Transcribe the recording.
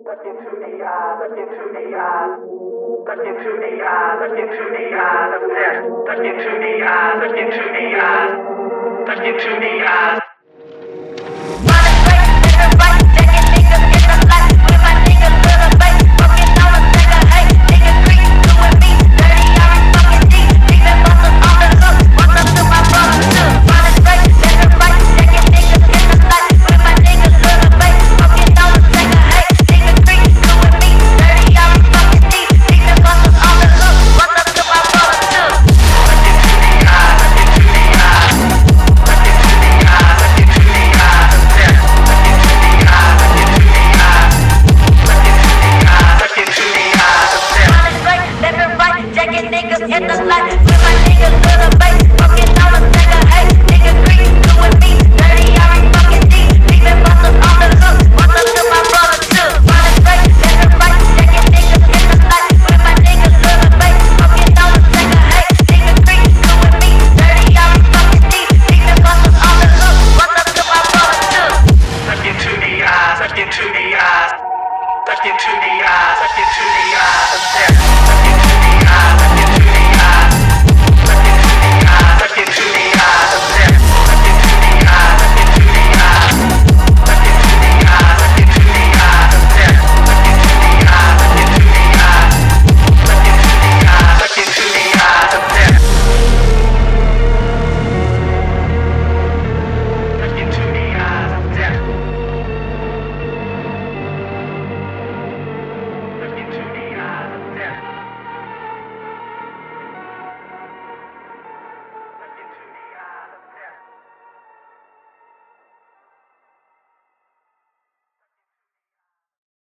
Look into the eyes, look into the eyes. Look into the eyes, look into the eyes of death. Look into the eyes, look into the eyes. Look into the eyes. Running straight, living right, taking niggas in the light. With my niggas to the face, fucking on a nigga, hey. Niggas green, doing me, dirty, I'm fucking deep. Leaving busters on the hook, what's up to my brother too? Running straight, living right, taking niggas in the light. With my niggas to the face, fucking on a nigga, hey. Niggas green, doing me, dirty, I'm fucking deep. Leaving busters on the hook, what's up to my brother too? Look into the eyes, look into the eyes. Look into the eyes, look into the eyes of death. Look into the eyes, look into the eyes. Look into the eyes, look into the eyes of death. Running straight, living right, taking niggas in the light. With my niggas to the face, fucking on a nigga, hey. Niggas green, doing me, dirty, I'm fucking deep. Leaving busters on the hook, what's up to my brother too? Running straight, living right, taking niggas in the light. With my niggas to the face, fucking on a nigga, hey. Niggas green, doing me, dirty, I'm fucking deep. Leaving busters on the hook, what's up to my brother too? Look into the eyes, look into the eyes. Look into the eyes, look into the